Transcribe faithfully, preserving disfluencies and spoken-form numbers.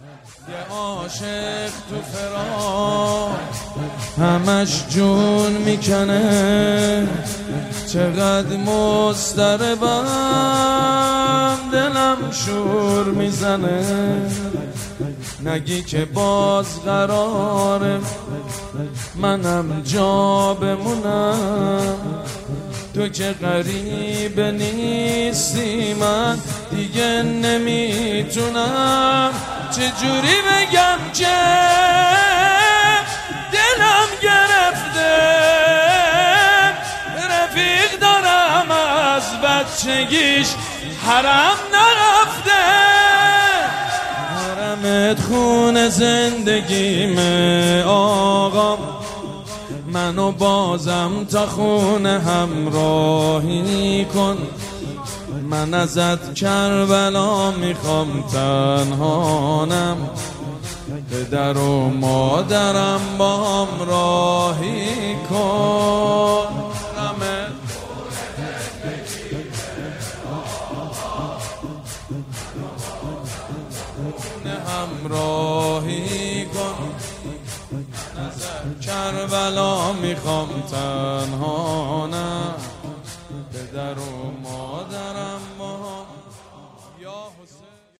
یه عاشق تو فراق همش جون میکنه، چقدر مضطربم دلم شور میزنه. نگی که باز قراره منم جا بمونم، تو که غریب نیستی من دیگه نمیتونم. چجوری بگم که دلم گرفته، رفیق دارم از بچگیش حرم نرفته. حرمت خون زندگیمه آقام، منو بازم تا خونه همراهی کن. من ازت کربلا میخوام تنهانم، پدر و مادرم با هم راهی کن. همراهی کن، ازت کربلا میخوام تنهانم، پدر و مادر